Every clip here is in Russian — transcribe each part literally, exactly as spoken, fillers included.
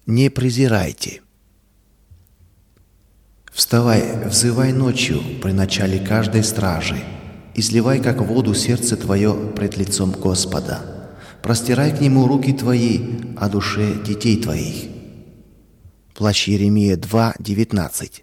Не презирайте. Вставай, взывай ночью при начале каждой стражи, изливай как воду сердце твое пред лицом Господа. Простирай к Нему руки твои о душе детей твоих. Плач Иеремия два, девятнадцать.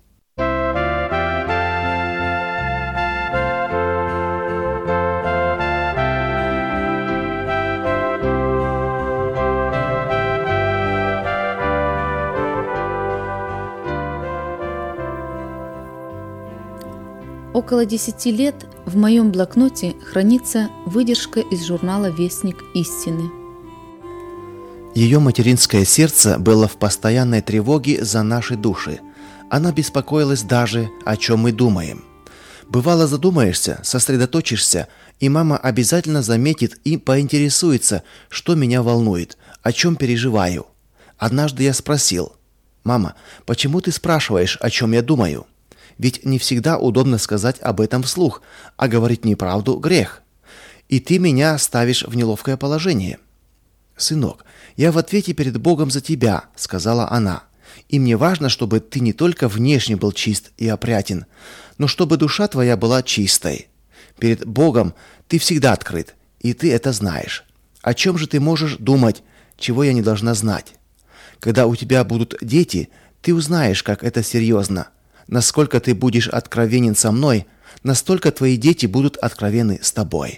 Около десяти лет в моем блокноте хранится выдержка из журнала «Вестник истины». Ее материнское сердце было в постоянной тревоге за наши души. Она беспокоилась даже, о чем мы думаем. Бывало, задумаешься, сосредоточишься, и мама обязательно заметит и поинтересуется, что меня волнует, о чем переживаю. Однажды я спросил: «Мама, почему ты спрашиваешь, о чем я думаю? Ведь не всегда удобно сказать об этом вслух, а говорить неправду – грех. И ты меня ставишь в неловкое положение». «Сынок, я в ответе перед Богом за тебя», – сказала она. «И мне важно, чтобы ты не только внешне был чист и опрятен, но чтобы душа твоя была чистой. Перед Богом ты всегда открыт, и ты это знаешь. О чем же ты можешь думать, чего я не должна знать? Когда у тебя будут дети, ты узнаешь, как это серьезно. Насколько ты будешь откровенен со мной, настолько твои дети будут откровенны с тобой».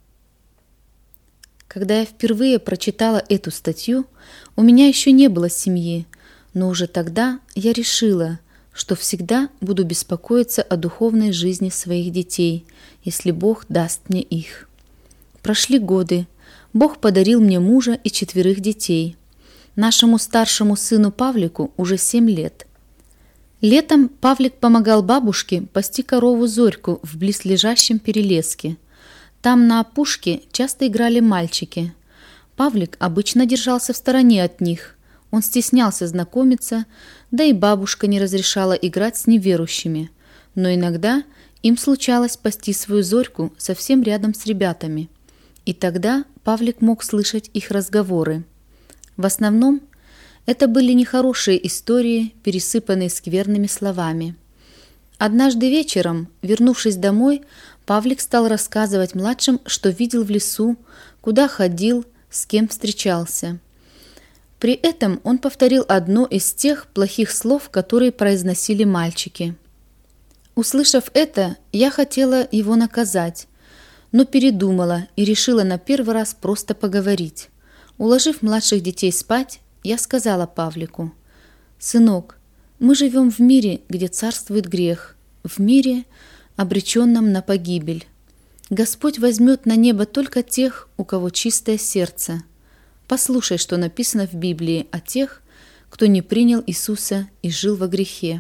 Когда я впервые прочитала эту статью, у меня еще не было семьи, но уже тогда я решила, что всегда буду беспокоиться о духовной жизни своих детей, если Бог даст мне их. Прошли годы, Бог подарил мне мужа и четверых детей. Нашему старшему сыну Павлику уже семь лет. Летом Павлик помогал бабушке пасти корову Зорьку в близлежащем перелеске. Там на опушке часто играли мальчики. Павлик обычно держался в стороне от них. Он стеснялся знакомиться, да и бабушка не разрешала играть с неверующими. Но иногда им случалось пасти свою Зорьку совсем рядом с ребятами. И тогда Павлик мог слышать их разговоры. В основном это были нехорошие истории, пересыпанные скверными словами. Однажды вечером, вернувшись домой, Павлик стал рассказывать младшим, что видел в лесу, куда ходил, с кем встречался. При этом он повторил одно из тех плохих слов, которые произносили мальчики. Услышав это, я хотела его наказать, но передумала и решила на первый раз просто поговорить. Уложив младших детей спать, я сказала Павлику: «Сынок, мы живем в мире, где царствует грех, в мире, обреченном на погибель. Господь возьмет на небо только тех, у кого чистое сердце. Послушай, что написано в Библии о тех, кто не принял Иисуса и жил во грехе.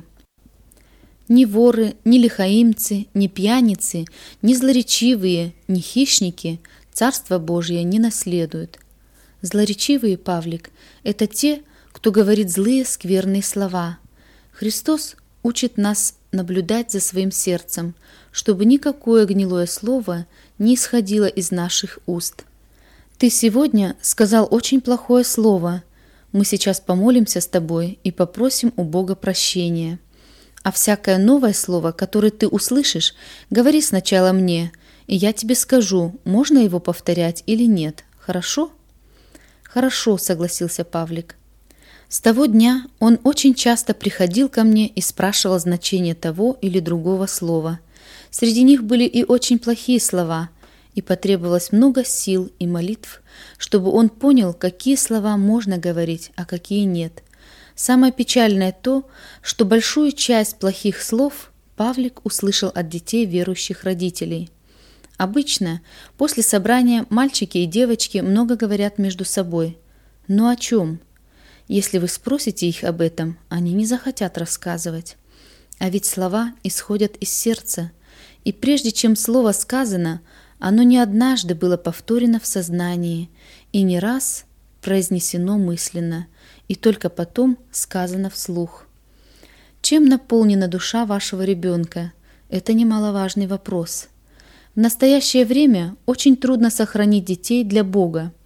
Ни воры, ни лихаимцы, ни пьяницы, ни злоречивые, ни хищники Царство Божие не наследуют». Злоречивые, Павлик, это те, кто говорит злые, скверные слова. Христос учит нас наблюдать за своим сердцем, чтобы никакое гнилое слово не исходило из наших уст. Ты сегодня сказал очень плохое слово. Мы сейчас помолимся с тобой и попросим у Бога прощения. А всякое новое слово, которое ты услышишь, говори сначала мне, и я тебе скажу, можно его повторять или нет. Хорошо? «Хорошо», — согласился Павлик. С того дня он очень часто приходил ко мне и спрашивал значение того или другого слова. Среди них были и очень плохие слова, и потребовалось много сил и молитв, чтобы он понял, какие слова можно говорить, а какие нет. Самое печальное то, что большую часть плохих слов Павлик услышал от детей верующих родителей. Обычно после собрания мальчики и девочки много говорят между собой. Но о чем? Если вы спросите их об этом, они не захотят рассказывать. А ведь слова исходят из сердца, и прежде чем слово сказано, оно не однажды было повторено в сознании и не раз произнесено мысленно, и только потом сказано вслух. Чем наполнена душа вашего ребенка? Это немаловажный вопрос. В настоящее время очень трудно сохранить детей для Бога.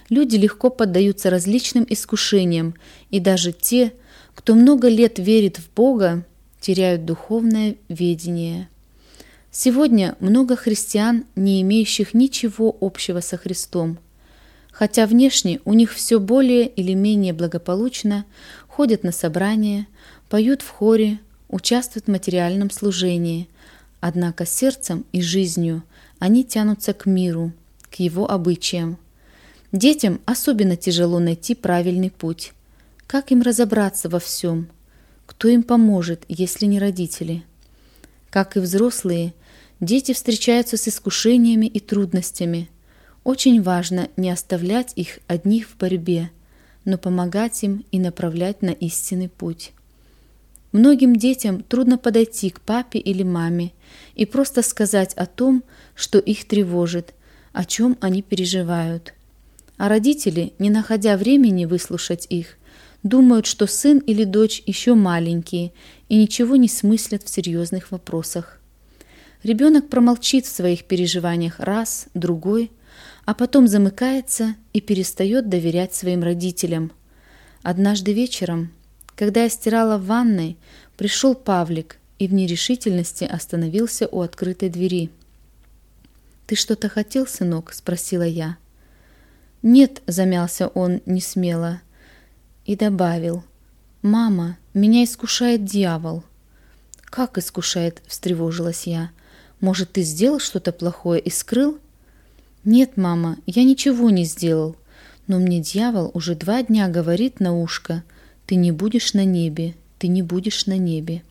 Люди легко поддаются различным искушениям, и даже те, кто много лет верит в Бога, теряют духовное ведение. Сегодня много христиан, не имеющих ничего общего со Христом. Хотя внешне у них все более или менее благополучно, ходят на собрания, поют в хоре, участвуют в материальном служении, однако сердцем и жизнью они тянутся к миру, к его обычаям. Детям особенно тяжело найти правильный путь. Как им разобраться во всем? Кто им поможет, если не родители? Как и взрослые, дети встречаются с искушениями и трудностями. Очень важно не оставлять их одних в борьбе, но помогать им и направлять на истинный путь. Многим детям трудно подойти к папе или маме и просто сказать о том, что их тревожит, о чем они переживают. А родители, не находя времени выслушать их, думают, что сын или дочь еще маленькие и ничего не смыслят в серьезных вопросах. Ребенок промолчит в своих переживаниях раз, другой, а потом замыкается и перестает доверять своим родителям. Однажды вечером, когда я стирала в ванной, пришел Павлик и в нерешительности остановился у открытой двери. «Ты что-то хотел, сынок?» – спросила я. «Нет», – замялся он несмело и добавил: «Мама, меня искушает дьявол». «Как искушает?» – встревожилась я. «Может, ты сделал что-то плохое и скрыл?» «Нет, мама, я ничего не сделал, но мне дьявол уже два дня говорит на ушко: ты не будешь на небе, ты не будешь на небе».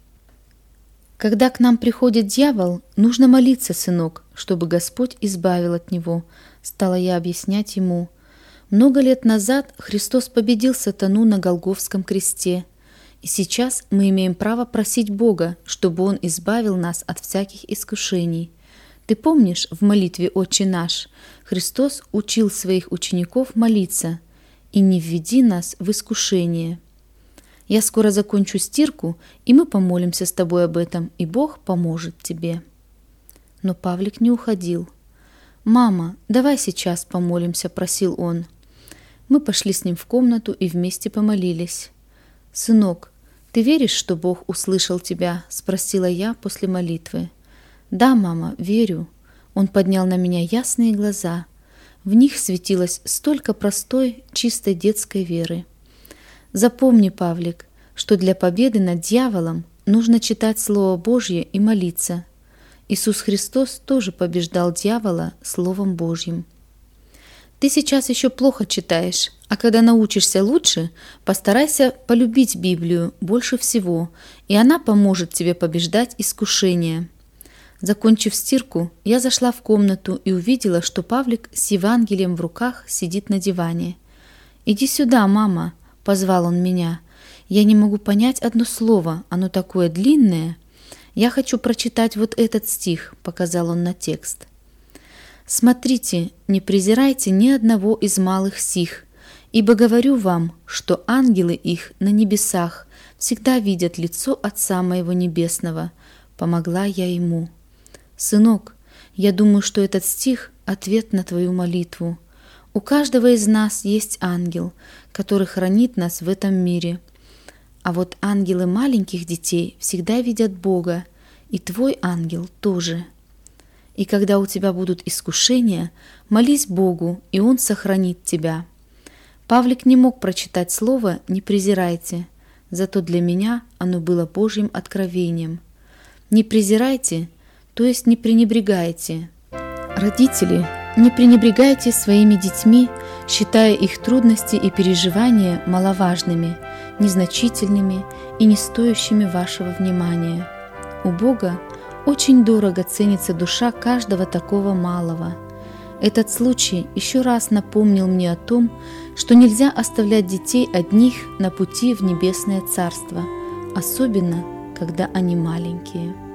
Когда к нам приходит дьявол, нужно молиться, сынок, чтобы Господь избавил от него, стала я объяснять ему. Много лет назад Христос победил сатану на Голгофском кресте, и сейчас мы имеем право просить Бога, чтобы Он избавил нас от всяких искушений. Ты помнишь, в молитве «Отче наш» Христос учил своих учеников молиться: «И не введи нас в искушение». Я скоро закончу стирку, и мы помолимся с тобой об этом, и Бог поможет тебе. Но Павлик не уходил. «Мама, давай сейчас помолимся», — просил он. Мы пошли с ним в комнату и вместе помолились. «Сынок, ты веришь, что Бог услышал тебя?» — спросила я после молитвы. «Да, мама, верю». Он поднял на меня ясные глаза. В них светилось столько простой, чистой детской веры. Запомни, Павлик, что для победы над дьяволом нужно читать Слово Божье и молиться. Иисус Христос тоже побеждал дьявола Словом Божьим. Ты сейчас еще плохо читаешь, а когда научишься лучше, постарайся полюбить Библию больше всего, и она поможет тебе побеждать искушения. Закончив стирку, я зашла в комнату и увидела, что Павлик с Евангелием в руках сидит на диване. «Иди сюда, мама», — позвал он меня. «Я не могу понять одно слово, оно такое длинное. Я хочу прочитать вот этот стих», — показал он на текст. «Смотрите, не презирайте ни одного из малых сих, ибо говорю вам, что ангелы их на небесах всегда видят лицо Отца моего Небесного», — помогла я ему. «Сынок, я думаю, что этот стих — ответ на твою молитву. У каждого из нас есть ангел, который хранит нас в этом мире. А вот ангелы маленьких детей всегда видят Бога, и твой ангел тоже. И когда у тебя будут искушения, молись Богу, и Он сохранит тебя». Павлик не мог прочитать слово «не презирайте», зато для меня оно было Божьим откровением. «Не презирайте», то есть не пренебрегайте. Родители, не пренебрегайте своими детьми, считая их трудности и переживания маловажными, незначительными и не стоящими вашего внимания. У Бога очень дорого ценится душа каждого такого малого. Этот случай еще раз напомнил мне о том, что нельзя оставлять детей одних на пути в Небесное Царство, особенно когда они маленькие.